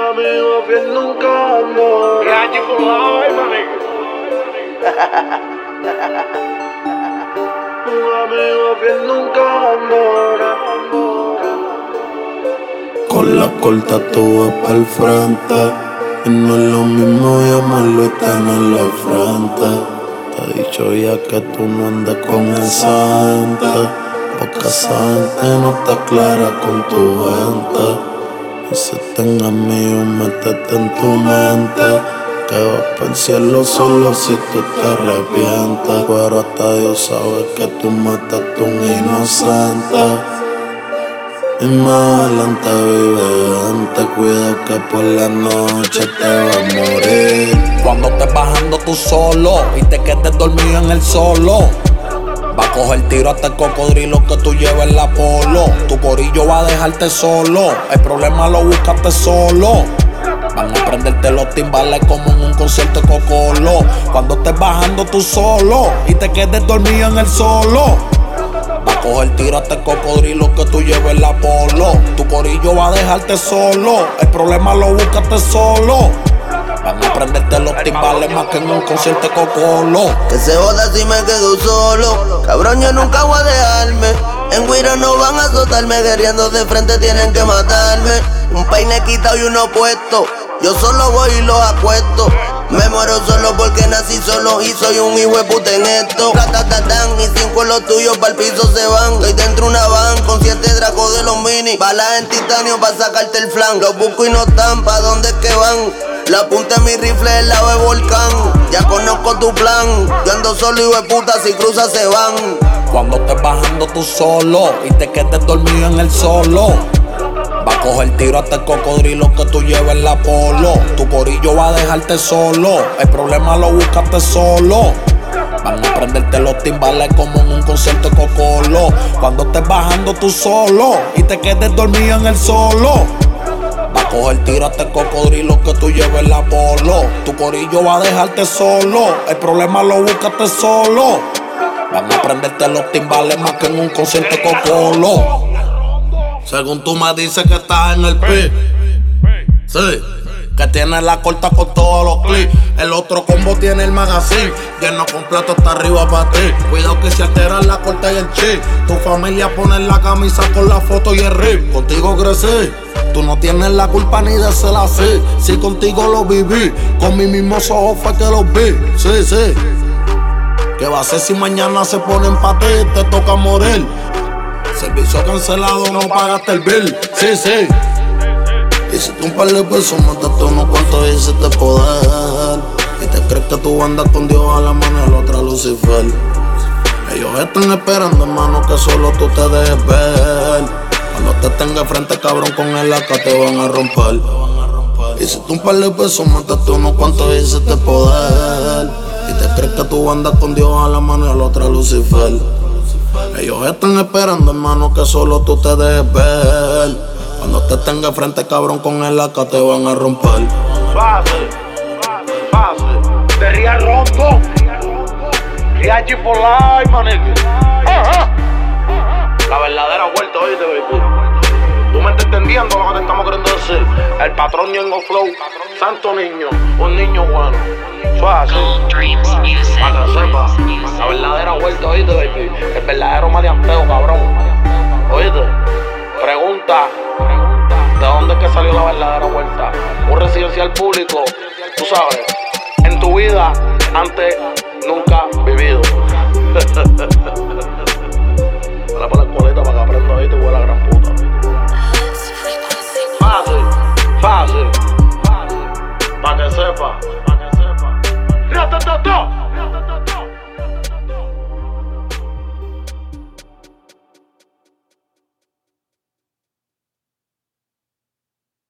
amigo fiel nunca ando. Raji for life, my nigga. Un amigo fiel nunca ando. Con la corta tú vas pa'l frente. Y no es lo mismo llamarlo y tenerlo al frente. Te he dicho ya que tú no andas con esa gente, porque esa gente no está clara con tu gente. Y si tengas amigos, métete en tu mente, que vas pa'l cielo solo si tú te arrepientes. Pero hasta Dios sabe que tú mataste a un inocente. Y más adelante vive gente, cuida que por la noche te va a morir. Cuando estés bajando tú solo y te quedes dormido en el solo, va a coger tiro hasta el cocodrilo que tú llevas en la polo. Tu corillo va a dejarte solo, el problema lo buscaste solo. Van a prenderte los timbales como en un concierto de Cocolo. Cuando estés bajando tú solo y te quedes dormido en el solo, va a coger tiro hasta el cocodrilo que tú lleves en la polo. Tu corillo va a dejarte solo, el problema lo buscaste solo. Van a prenderte los timbales más que en un concierto de Cocolo. Que se joda si me quedo solo. Cabrón, yo nunca voy a dejarme. En Guiro no van a azotarme, guerreando de frente tienen que matarme. Un peine quitado y uno puesto. Yo solo voy y los acuesto. Me muero solo porque nací solo y soy un hijo de puta en esto. Ratatatán y 5 en los tuyos pa'l piso se van. Estoy dentro de una van con 7 dracos de los mini. Balas en titanio pa' sacarte el flan. Los busco y no están, ¿pa' dónde es que van? La punta de mi rifle del lado de volcán. Ya conozco tu plan. Yo ando solo hijo de puta, si cruzas se van. Cuando estés bajando tú solo y te quedes dormido en el solo, va a coger tiro hasta el cocodrilo que tú lleves en la polo. Tu corillo va a dejarte solo, el problema lo buscaste solo. Van a prenderte los timbales como en un concierto de Cocolo. Cuando estés bajando tú solo y te quedes dormido en el solo, va a coger tiro hasta el cocodrilo que tú lleves en la polo. Tu corillo va a dejarte solo, el problema lo buscaste solo. Van a prenderte los timbales más que en un concierto de Cocolo. Según tú me dices que estás en el pi, sí, que tienes la corta con todos los clips. El otro combo tiene el magazine, lleno completo está arriba para ti. Cuidado que se alteran la corta y el chi. Tu familia pone la camisa con la foto y el rip. Contigo crecí, tú no tienes la culpa ni de ser así. Si contigo lo viví, con mis mismos ojos fue que los vi. Sí, sí. ¿Qué va a hacer si mañana se ponen pa' ti y te toca morir? Servicio cancelado, no pagaste el bill. Sí, sí. Hiciste un par de pesos, mataste unos cuantos y hiciste poder. Y te crees que tú andas con Dios a la mano y la otra Lucifer. Ellos están esperando, hermano, que solo tú te dejes ver. Cuando te tenga frente, cabrón, con el AK te van a romper. Hiciste un par de pesos, mataste unos cuantos y hiciste poder. Y te crees que tú andas con Dios a la mano y la otra Lucifer. Ellos están esperando, hermano, que solo tú te dejes ver. Cuando te tenga frente, cabrón, con el AK te van a romper. Fácil, fácil. De Real Rondo. Raji for life, my nigga. La verdadera vuelta, oíste, baby. Tú me estás entendiendo lo que te estamos queriendo decir. El patrón Ñengo Flow, santo niño, un niño bueno. Suave, para que sepa. La verdadera vuelta, oíste, baby. El verdadero maleanteo, cabrón. Oíste, pregunta, ¿de dónde es que salió la verdadera vuelta? Un residencial público, tú sabes, en tu vida antes nunca vivido. Dale para la escuelita para que aprenda ahí, te huele a la gran puta. Fácil, fácil, para que sepa. ¡Ratatata!